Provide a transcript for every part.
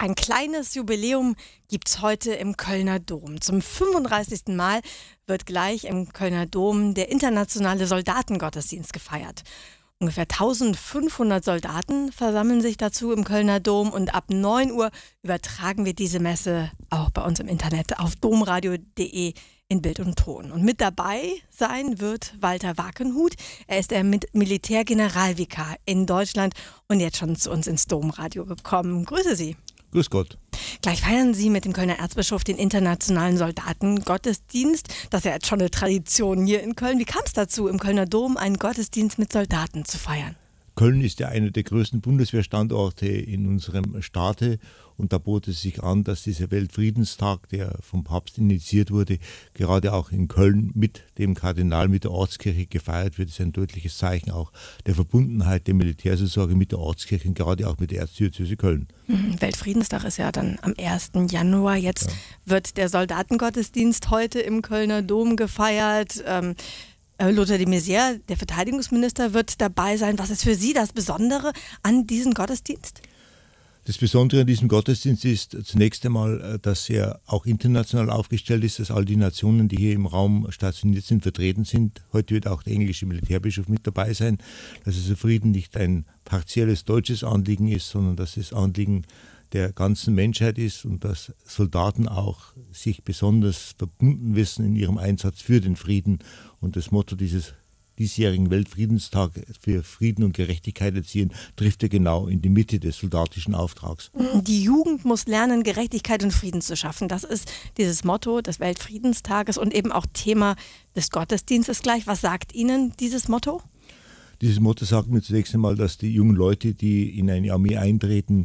Ein kleines Jubiläum gibt's heute im Kölner Dom. Zum 35. Mal wird gleich im Kölner Dom der internationale Soldatengottesdienst gefeiert. Ungefähr 1500 Soldaten versammeln sich dazu im Kölner Dom und ab 9 Uhr übertragen wir diese Messe auch bei uns im Internet auf domradio.de in Bild und Ton. Und mit dabei sein wird Walter Wakenhut. Er ist der Militärgeneralvikar in Deutschland und jetzt schon zu uns ins Domradio gekommen. Grüße Sie. Grüß Gott. Gleich feiern Sie mit dem Kölner Erzbischof den internationalen Soldatengottesdienst. Das ist ja jetzt schon eine Tradition hier in Köln. Wie kam es dazu, im Kölner Dom einen Gottesdienst mit Soldaten zu feiern? Köln ist ja einer der größten Bundeswehrstandorte in unserem Staate und da bot es sich an, dass dieser Weltfriedenstag, der vom Papst initiiert wurde, gerade auch in Köln mit dem Kardinal, mit der Ortskirche gefeiert wird. Das ist ein deutliches Zeichen auch der Verbundenheit der Militärseelsorge mit der Ortskirche und gerade auch mit der Erzdiözese Köln. Weltfriedenstag ist ja dann am 1. Januar. Jetzt wird der Soldatengottesdienst heute im Kölner Dom gefeiert. Lothar de Maizière, der Verteidigungsminister, wird dabei sein. Was ist für Sie das Besondere an diesem Gottesdienst? Das Besondere an diesem Gottesdienst ist zunächst einmal, dass er auch international aufgestellt ist, dass all die Nationen, die hier im Raum stationiert sind, vertreten sind. Heute wird auch der englische Militärbischof mit dabei sein, dass also Frieden nicht ein partielles deutsches Anliegen ist, sondern dass es Anliegen der ganzen Menschheit ist und dass Soldaten auch sich besonders verbunden wissen in ihrem Einsatz für den Frieden. Und das Motto dieses diesjährigen Weltfriedenstag für Frieden und Gerechtigkeit erzielen, trifft ja genau in die Mitte des soldatischen Auftrags. Die Jugend muss lernen, Gerechtigkeit und Frieden zu schaffen. Das ist dieses Motto des Weltfriedenstages und eben auch Thema des Gottesdienstes gleich. Was sagt Ihnen dieses Motto? Dieses Motto sagt mir zunächst einmal, dass die jungen Leute, die in eine Armee eintreten,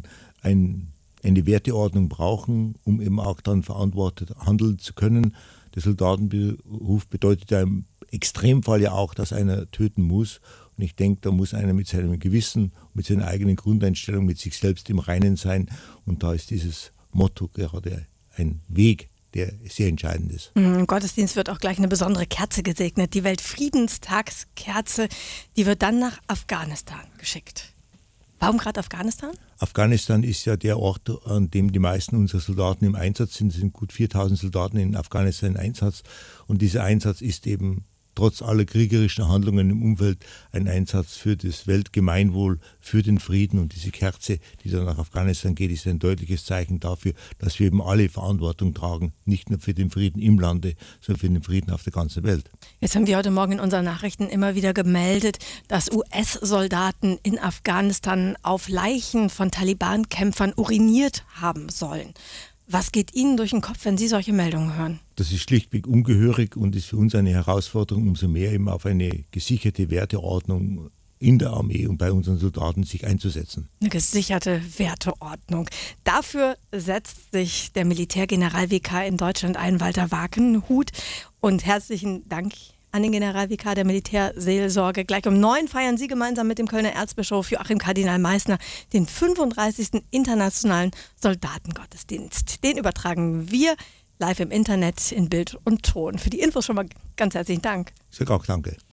eine Werteordnung brauchen, um eben auch dann verantwortet handeln zu können. Der Soldatenberuf bedeutet ja im Extremfall ja auch, dass einer töten muss. Und ich denke, da muss einer mit seinem Gewissen, mit seiner eigenen Grundeinstellung, mit sich selbst im Reinen sein. Und da ist dieses Motto gerade ein Weg, der sehr entscheidend ist. Im Gottesdienst wird auch gleich eine besondere Kerze gesegnet. Die Weltfriedenstagskerze, die wird dann nach Afghanistan geschickt. Warum gerade Afghanistan? Afghanistan ist ja der Ort, an dem die meisten unserer Soldaten im Einsatz sind. Es sind gut 4000 Soldaten in Afghanistan im Einsatz. Und dieser Einsatz ist eben trotz aller kriegerischen Handlungen im Umfeld ein Einsatz für das Weltgemeinwohl, für den Frieden. Und diese Kerze, die dann nach Afghanistan geht, ist ein deutliches Zeichen dafür, dass wir eben alle Verantwortung tragen, nicht nur für den Frieden im Lande, sondern für den Frieden auf der ganzen Welt. Jetzt haben wir heute Morgen in unseren Nachrichten immer wieder gemeldet, dass US-Soldaten in Afghanistan auf Leichen von Taliban-Kämpfern uriniert haben sollen. Was geht Ihnen durch den Kopf, wenn Sie solche Meldungen hören? Das ist schlichtweg ungehörig und ist für uns eine Herausforderung, umso mehr eben auf eine gesicherte Werteordnung in der Armee und bei unseren Soldaten sich einzusetzen. Eine gesicherte Werteordnung. Dafür setzt sich der Militärgeneralvikar in Deutschland ein, Walter Wakenhut. Und herzlichen Dank an den Generalvikar der Militärseelsorge. Gleich um 9 feiern Sie gemeinsam mit dem Kölner Erzbischof Joachim Kardinal Meissner den 35. internationalen Soldatengottesdienst. Den übertragen wir live im Internet in Bild und Ton. Für die Infos schon mal ganz herzlichen Dank. Ich sage auch danke.